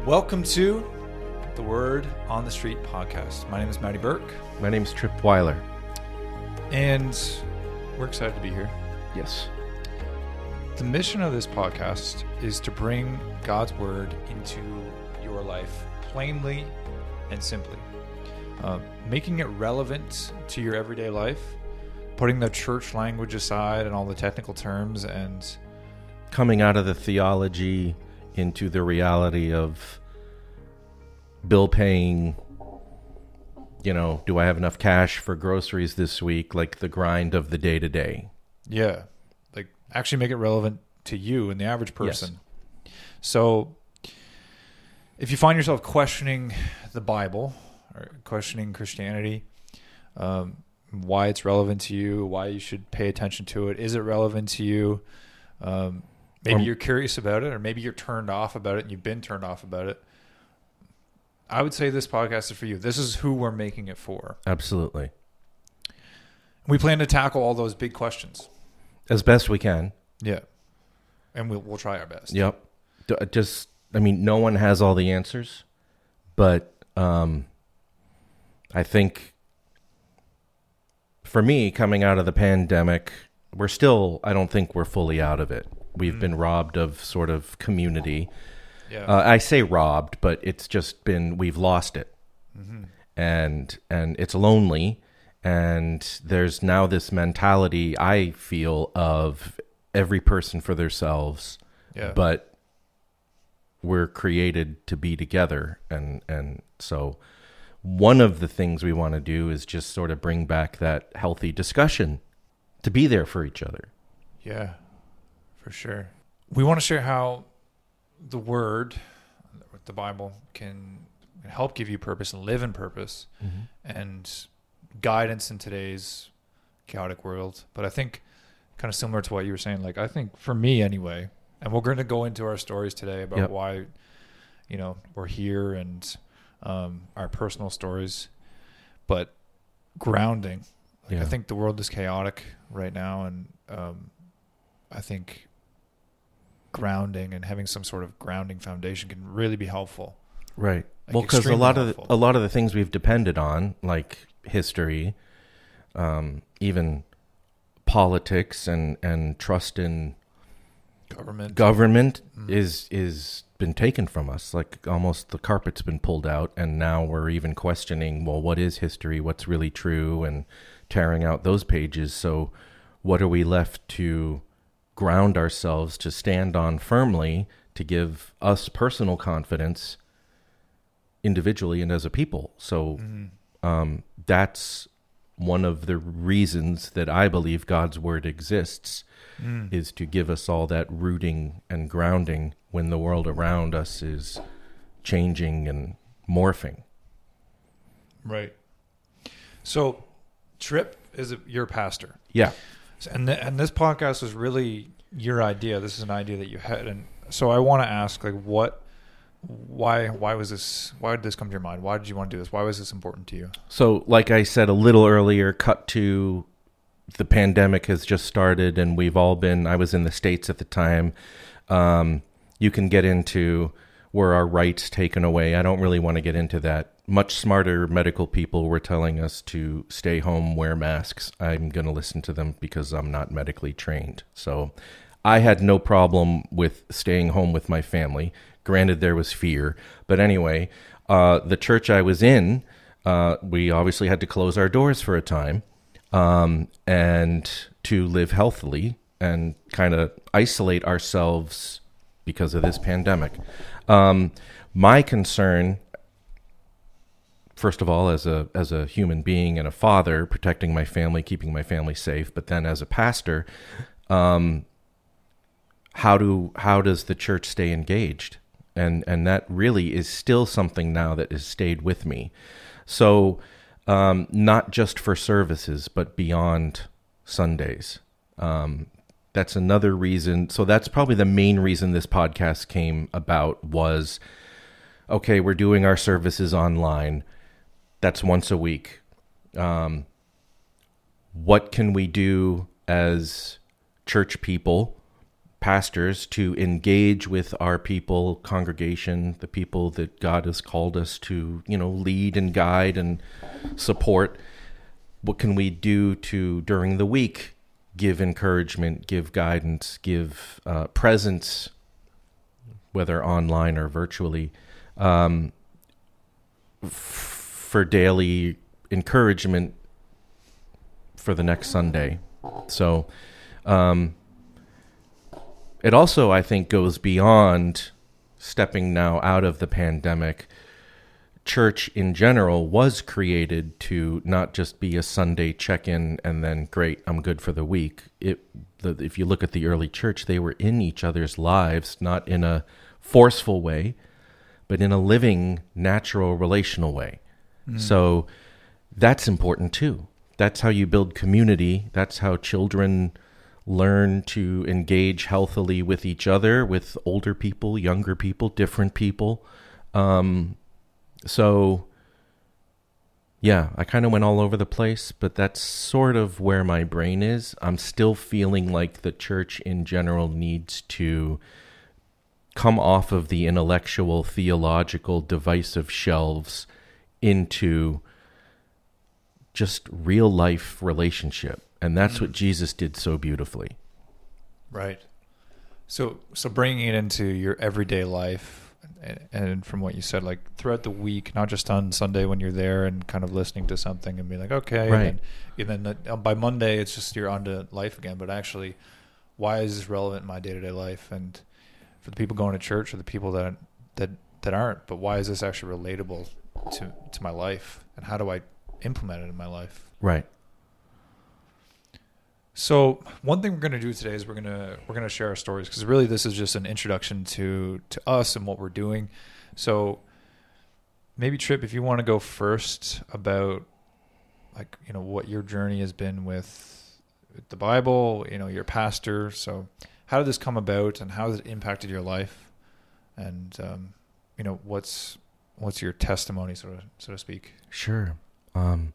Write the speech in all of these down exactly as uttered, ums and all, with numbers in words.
Welcome to the Word on the Street podcast. My name is Matty Burke. My name is Trip Weiler. And we're excited to be here. Yes. The mission of this podcast is to bring God's Word into your life plainly and simply, uh, making it relevant to your everyday life, putting the church language aside and all the technical terms, and coming out of the theology into the reality of bill paying, you know, do I have enough cash for groceries this week? Like the grind of the day to day. Yeah. Like actually make it relevant to you and the average person. Yes. So if you find yourself questioning the Bible or questioning Christianity, um, why it's relevant to you, why you should pay attention to it, is it relevant to you? Um, maybe um, you're curious about it, or maybe you're turned off about it and you've been turned off about it. I would say this podcast is for you. This is who we're making it for. Absolutely. We plan to tackle all those big questions as best we can. Yeah. And we'll, we'll try our best. Yep. Just, I mean, no one has all the answers, but um, I think for me, coming out of the pandemic, we're still, I don't think we're fully out of it. We've mm. been robbed of sort of community. Yeah. Uh, I say robbed, but it's just been, we've lost it. Mm-hmm. And and it's lonely. And there's now this mentality, I feel, of every person for themselves. Yeah. But we're created to be together. And, and so one of the things we want to do is just sort of bring back that healthy discussion to be there for each other. Yeah, for sure. We want to share how the Word, the Bible, can help give you purpose and live in purpose mm-hmm. and guidance in today's chaotic world. But I think kind of similar to what you were saying, like I think for me anyway, and we're going to go into our stories today about yep. why, you know, we're here and um, our personal stories, but grounding. Like yeah. I think the world is chaotic right now, and um, I think grounding and having some sort of grounding foundation can really be helpful. Right. Like well, because a lot helpful. of the, a lot of the things we've depended on, like history, um, even politics, and, and trust in government, government mm-hmm. is is been taken from us. Like almost the carpet's been pulled out, and now we're even questioning, well, what is history? What's really true? And tearing out those pages. So what are we left to ground ourselves, to stand on firmly, to give us personal confidence individually and as a people? So mm-hmm. um, that's one of the reasons that I believe God's Word exists, mm. is to give us all that rooting and grounding when the world around us is changing and morphing. Right. So Trip is a, your pastor. Yeah. And th- and this podcast was really your idea. This is an idea that you had, and so I want to ask, like, what, why, why was this? Why did this come to your mind? Why did you want to do this? Why was this important to you? So, like I said a little earlier, cut to the pandemic has just started, and we've all been. I was in the States at the time. Um, you can get into were our rights taken away. I don't really want to get into that. Much smarter medical people were telling us to stay home, wear masks. I'm going to listen to them because I'm not medically trained. So I had no problem with staying home with my family. Granted, there was fear. But anyway, uh, the church I was in, uh, we obviously had to close our doors for a time um, and to live healthily and kind of isolate ourselves because of this pandemic. Um, my concern, first of all, as a as a human being and a father, protecting my family, keeping my family safe, but then as a pastor, um, how do how does the church stay engaged? And and that really is still something now that has stayed with me. So um, not just for services, but beyond Sundays. Um, that's another reason. So that's probably the main reason this podcast came about was, okay, we're doing our services online. That's once a week. Um, what can we do as church people pastors to engage with our people, congregation, the people that God has called us to, you know, lead and guide and support. What can we do to, during the week, give encouragement, give guidance, give uh, presence, whether online or virtually, um, f- for daily encouragement for the next Sunday. So um, it also, I think, goes beyond stepping now out of the pandemic. Church in general was created to not just be a Sunday check-in and then great, I'm good for the week. It, the, if you look at the early church, they were in each other's lives, not in a forceful way, but in a living, natural, relational way. Mm. So that's important too. That's how you build community. That's how children learn to engage healthily with each other, with older people, younger people, different people. Um, so, yeah, I kind of went all over the place, but that's sort of where my brain is. I'm still feeling like the church in general needs to come off of the intellectual, theological, divisive shelves into just real life relationship. And that's mm-hmm. what Jesus did so beautifully. Right. So, so bringing it into your everyday life, and, and from what you said, like throughout the week, not just on Sunday when you're there and kind of listening to something and be like, okay, right. and then, and then by Monday it's just you're on to life again. But actually, why is this relevant in my day-to-day life? And for the people going to church or the people that that that aren't, but why is this actually relatable to to my life? And how do I implement it in my life? Right. So one thing we're going to do today is we're going to we're going to share our stories, because really this is just an introduction to to us and what we're doing. So maybe Trip, if you want to go first about, like, you know, what your journey has been with, with the Bible, you know, your pastor. So how did this come about, and how has it impacted your life? And um, you know, what's what's your testimony, so to so to speak? Sure. Um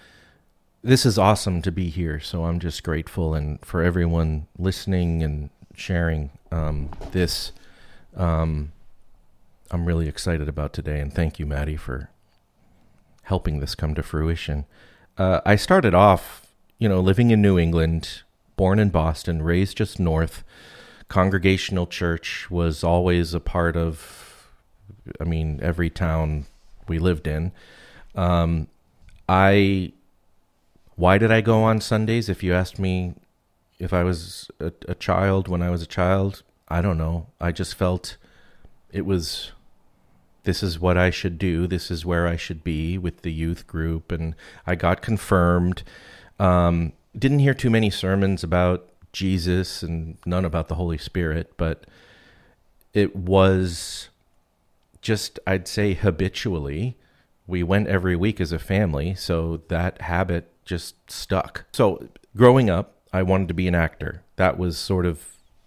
This is awesome to be here, so I'm just grateful, and for everyone listening and sharing um, this. Um, I'm really excited about today, and thank you, Maddie, for helping this come to fruition. Uh, I started off, you know, living in New England, born in Boston, raised just north. Congregational church was always a part of, I mean, every town we lived in. Um, I... Why did I go on Sundays? If you asked me if I was a, a child when I was a child, I don't know. I just felt it was, this is what I should do. This is where I should be with the youth group. And I got confirmed. Um, didn't hear too many sermons about Jesus and none about the Holy Spirit, but it was just, I'd say habitually, we went every week as a family. So that habit just stuck. So growing up, I wanted to be an actor. That was sort of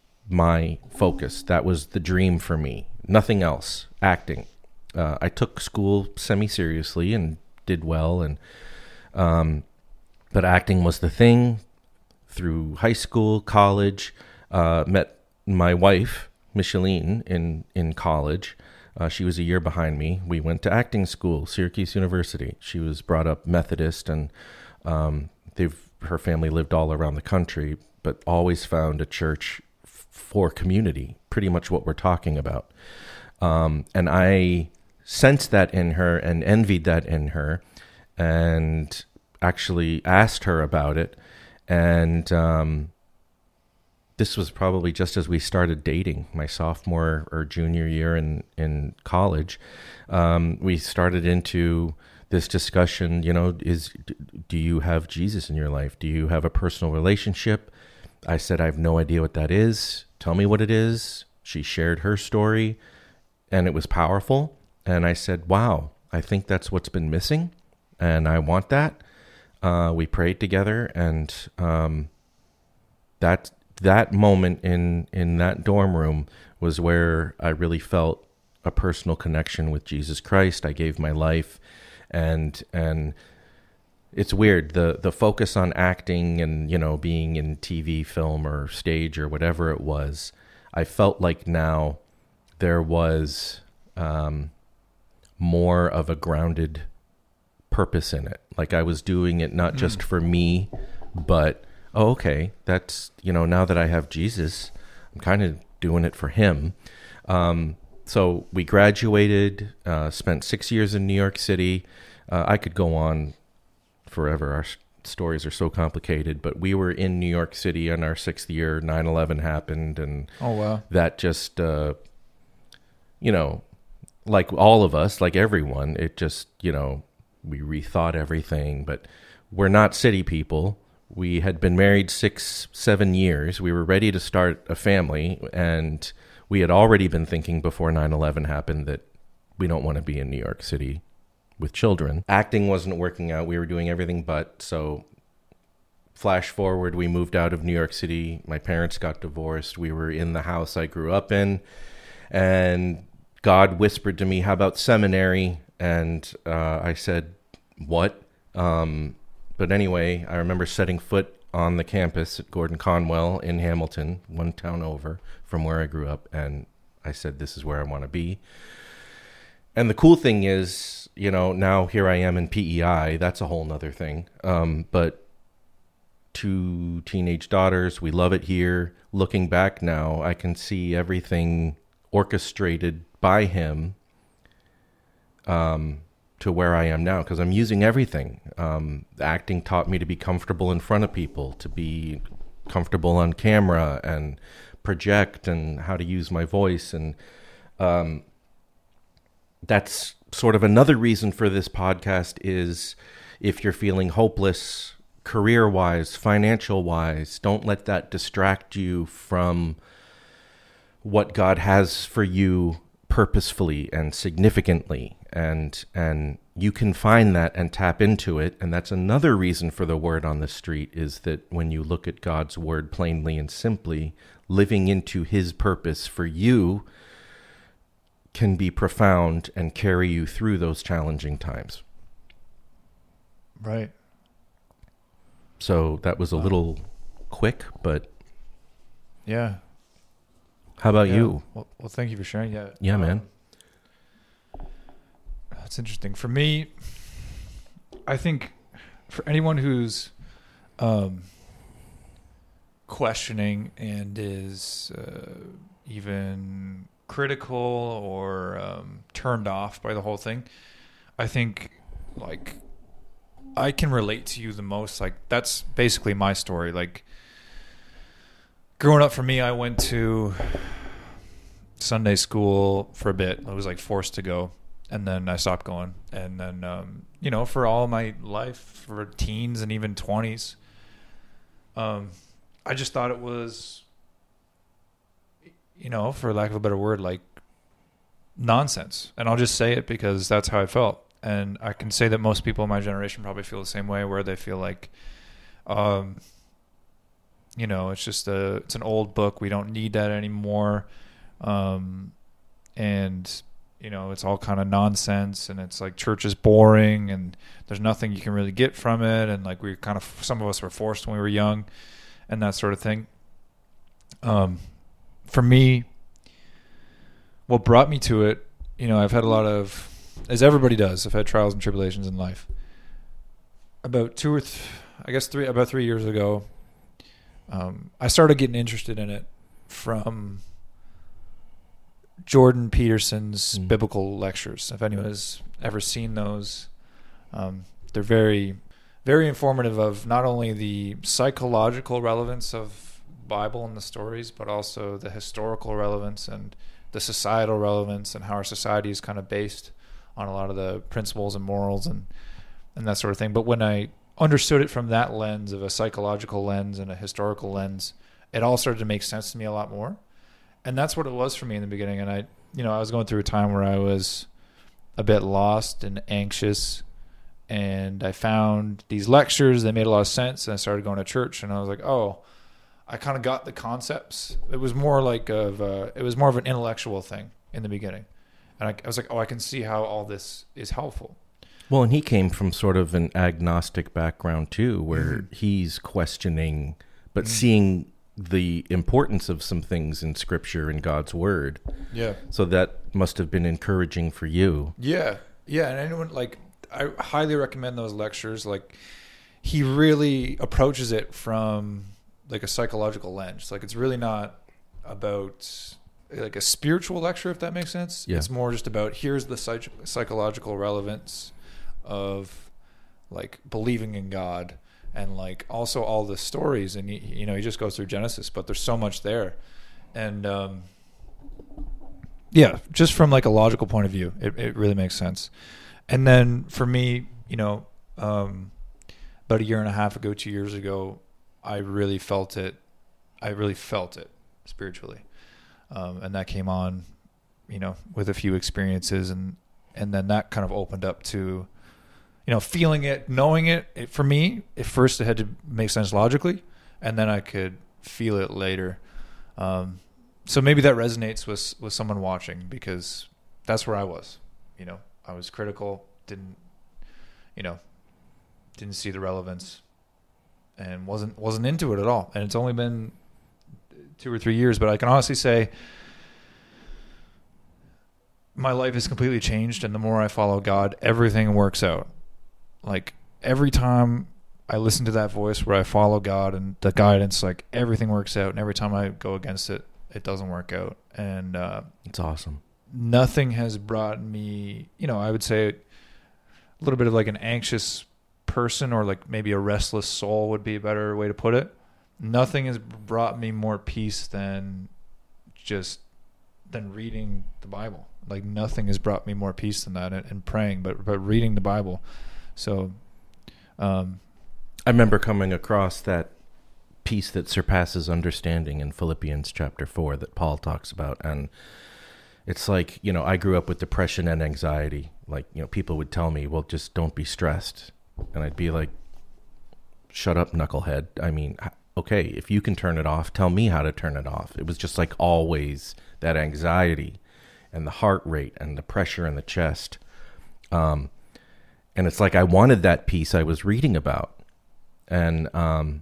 my focus. That was the dream for me. Nothing else. Acting. Uh, I took school semi-seriously and did well, and um, but acting was the thing. Through high school, college, uh, met my wife, Micheline, in in college. Uh, she was a year behind me. We went to acting school, Syracuse University. She was brought up Methodist, and Um, they've her family lived all around the country, but always found a church f- for community, pretty much what we're talking about. Um, and I sensed that in her and envied that in her, and actually asked her about it. And um, this was probably just as we started dating, my sophomore or junior year in, in college. Um, we started into this discussion, you know, is, do you have Jesus in your life? Do you have a personal relationship? I said, I have no idea what that is. Tell me what it is. She shared her story, and it was powerful. And I said, wow, I think that's what's been missing, and I want that. Uh, we prayed together, and um, that that moment in, in that dorm room was where I really felt a personal connection with Jesus Christ. I gave my life. And and it's weird, the the focus on acting and, you know, being in T V, film, or stage or whatever it was, I felt like now there was um, more of a grounded purpose in it. Like I was doing it not mm. just for me, but, oh, okay, that's, you know, now that I have Jesus, I'm kind of doing it for him. Um, so we graduated, uh, spent six years in New York City. Uh, I could go on forever. Our s- stories are so complicated, but we were in New York City in our sixth year. nine eleven happened, and oh wow, that just, uh, you know, like all of us, like everyone, it just, you know, we rethought everything. But we're not city people. We had been married six, seven years. We were ready to start a family, and we had already been thinking before nine eleven happened that we don't want to be in New York City with children. Acting wasn't working out. We were doing everything but. So flash forward, we moved out of New York City. My parents got divorced. We were in the house I grew up in. And God whispered to me, how about seminary? And uh, I said, what? Um, but anyway, I remember setting foot on the campus at Gordon Conwell in Hamilton, one town over from where I grew up, and I said, this is where I want to be. And the cool thing is, you know, now here I am in P E I. That's a whole nother thing. Um, but two teenage daughters, we love it here. Looking back now, I can see everything orchestrated by him um, to where I am now, because I'm using everything. Um, acting taught me to be comfortable in front of people, to be comfortable on camera and project, and how to use my voice. And um, that's sort of another reason for this podcast is if you're feeling hopeless career-wise, financial-wise, don't let that distract you from what God has for you purposefully and significantly. And and you can find that and tap into it. And that's another reason for the word on the street, is that when you look at God's word plainly and simply, living into his purpose for you can be profound and carry you through those challenging times. Right. So that was a little quick, but yeah. How about yeah. you? Well, well, thank you for sharing. Yeah. Yeah, um, man. That's interesting. For me, I think for anyone who's um, questioning and is uh, even critical or um, turned off by the whole thing, I think like I can relate to you the most. Like that's basically my story. Like growing up for me, I went to Sunday school for a bit. I was like forced to go. And then I stopped going. And then, um, you know, for all my life, for teens and even twenties, um, I just thought it was, you know, for lack of a better word, like nonsense. And I'll just say it because that's how I felt. And I can say that most people in my generation probably feel the same way, where they feel like, um, you know, it's just a, it's an old book. We don't need that anymore. Um, and you know, it's all kind of nonsense, and it's like church is boring, and there's nothing you can really get from it. And like we kind of, some of us were forced when we were young and that sort of thing. Um, for me, what brought me to it, you know, I've had a lot of, as everybody does, I've had trials and tribulations in life. About two or th- I guess three, about three years ago, um, I started getting interested in it from Jordan Peterson's mm. biblical lectures. If anyone has ever seen those, um, they're very, very informative of not only the psychological relevance of Bible and the stories, but also the historical relevance and the societal relevance, and how our society is kind of based on a lot of the principles and morals and, and that sort of thing. But when I understood it from that lens, of a psychological lens and a historical lens, it all started to make sense to me a lot more. And that's what it was for me in the beginning. And I, you know, I was going through a time where I was a bit lost and anxious, and I found these lectures that made a lot of sense. And I started going to church, and I was like, oh, I kind of got the concepts. It was more like of, uh, it was more of an intellectual thing in the beginning. And I, I was like, oh, I can see how all this is helpful. Well, and he came from sort of an agnostic background too, where mm-hmm. he's questioning, but mm-hmm. seeing the importance of some things in Scripture and God's Word. Yeah. So that must have been encouraging for you. Yeah. Yeah. And anyone, like, I highly recommend those lectures. Like, he really approaches it from like a psychological lens. Like, it's really not about like a spiritual lecture, if that makes sense. Yeah. It's more just about, here's the psych- psychological relevance of like believing in God, and like also all the stories. And he, you know, he just goes through Genesis, but there's so much there. And um, yeah, just from like a logical point of view, it, it really makes sense. And then for me, you know, um, about a year and a half ago, two years ago, I really felt it. I really felt it spiritually. Um, and that came on, you know, with a few experiences, and, and then that kind of opened up to, you know, feeling it, knowing it, it. For me, at first it had to make sense logically, and then I could feel it later. Um, so maybe that resonates with with someone watching, because that's where I was. You know, I was critical, didn't, you know, didn't see the relevance, and wasn't wasn't into it at all. And it's only been two or three years, but I can honestly say my life has completely changed, and the more I follow God, everything works out. Like, every time I listen to that voice where I follow God and the guidance, like, everything works out. And every time I go against it, it doesn't work out. And uh, It's awesome. Nothing has brought me, you know, I would say a little bit of like an anxious person, or like maybe a restless soul would be a better way to put it. Nothing has brought me more peace than just than reading the Bible. Like, nothing has brought me more peace than that, and, and praying, but but reading the Bible. So, um, I remember coming across that peace that surpasses understanding in Philippians chapter four that Paul talks about. And it's like, you know, I grew up with depression and anxiety. Like, you know, people would tell me, well, just don't be stressed. And I'd be like, shut up, knucklehead. I mean, okay, if you can turn it off, tell me how to turn it off. It was just like always that anxiety and the heart rate and the pressure in the chest. Um, And it's like I wanted that peace I was reading about. And, um,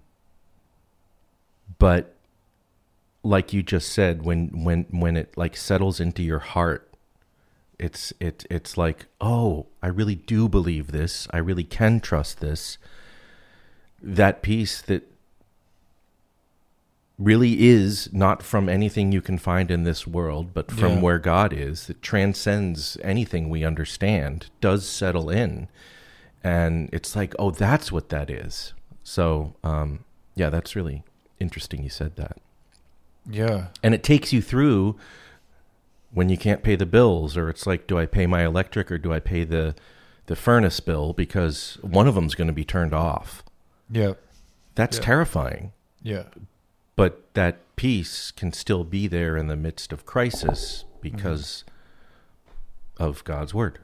but like you just said, when, when, when it like settles into your heart, it's, it, it's like, oh, I really do believe this. I really can trust this. That peace that really is not from anything you can find in this world, but from Yeah. where God is, that transcends anything we understand, does settle in. And it's like, oh, that's what that is. So, um, yeah, that's really interesting you said that. yeah, And it takes you through when you can't pay the bills, or it's like, do I pay my electric or do I pay the, the furnace bill? Because one of them's going to be turned off. yeah, That's Yeah. terrifying. yeah, But that peace can still be there in the midst of crisis because mm-hmm. of God's word.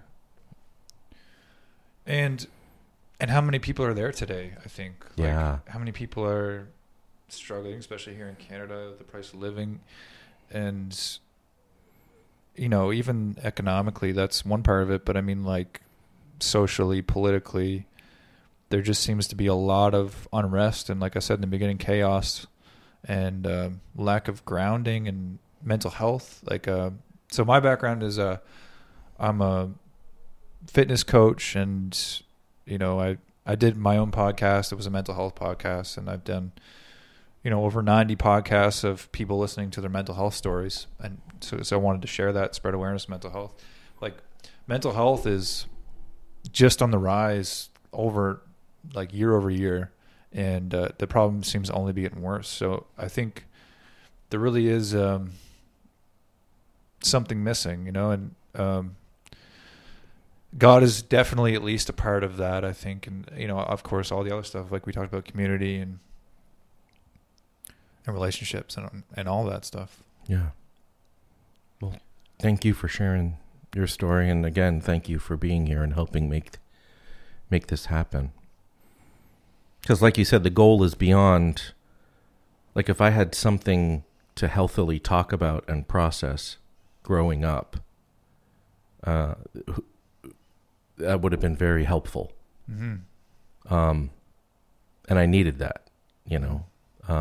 And and how many people are there today, I think? Like, Yeah. how many people are struggling, especially here in Canada, the price of living, and, you know, even economically, that's one part of it. But I mean, like, socially, politically, there just seems to be a lot of unrest. And like I said in the beginning, chaos and uh, lack of grounding and mental health. Like, uh, so my background is uh, I'm a fitness coach, and, you know, I, I did my own podcast. It was a mental health podcast, and I've done, you know, over ninety podcasts of people listening to their mental health stories. And so, so I wanted to share that, spread awareness of mental health. Like, mental health is just on the rise over like year over year. And uh, the problem seems to only be getting worse. So I think there really is um, something missing, you know, and um, God is definitely at least a part of that, I think. And, you know, of course, all the other stuff, like we talked about, community and and relationships and and all that stuff. Yeah. Well, thank you for sharing your story. And again, thank you for being here and helping make make this happen. Because like you said, the goal is beyond, like if I had something to healthily talk about and process growing up, uh, that would have been very helpful. Mm-hmm. Um, and I needed that, you know. Um,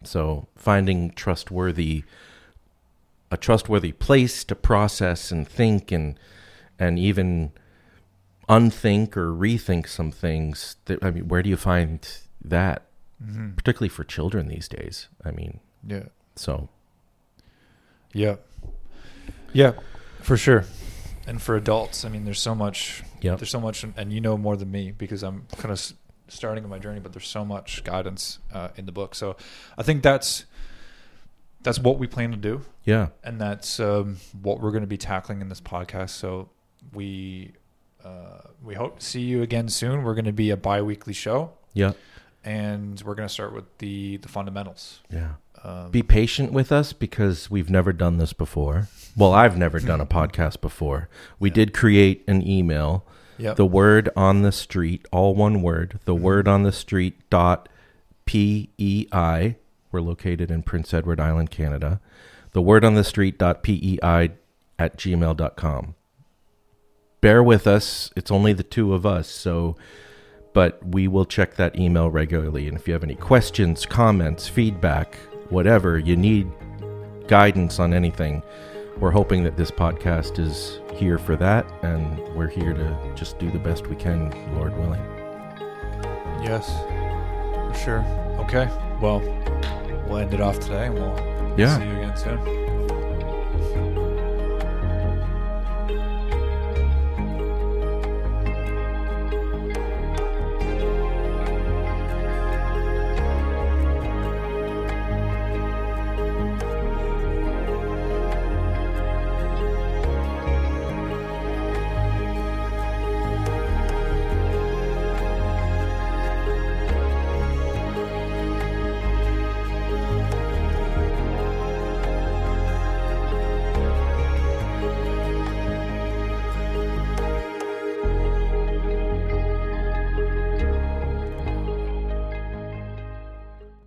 So finding trustworthy, a trustworthy place to process and think and and even unthink or rethink some things. That, I mean, where do you find that? Mm-hmm. Particularly for children these days. I mean, yeah. So, yeah, yeah, for sure. And for adults, I mean, there's so much. Yep. There's so much, and you know more than me because I'm kind of starting on my journey. But there's so much guidance uh, in the book. So, I think that's that's what we plan to do. Yeah, and that's um, what we're going to be tackling in this podcast. So we uh, we hope to see you again soon. We're going to be a bi-weekly show. Yeah, and we're going to start with the the fundamentals. Yeah. Um, Be patient with us because we've never done this before. Well, I've never done a podcast before. We yeah. did create an email. Yep. The word on the street, all one word, the mm-hmm. word on the street dot P E I. We're located in Prince Edward Island, Canada. The word on the street dot P E I at gmail dot com. Bear with us. It's only the two of us, so... But we will check that email regularly. And if you have any questions, comments, feedback, whatever, you need guidance on anything, we're hoping that this podcast is here for that. And we're here to just do the best we can, Lord willing. Yes, for sure. Okay. Well, we'll end it off today and we'll yeah. see you again soon.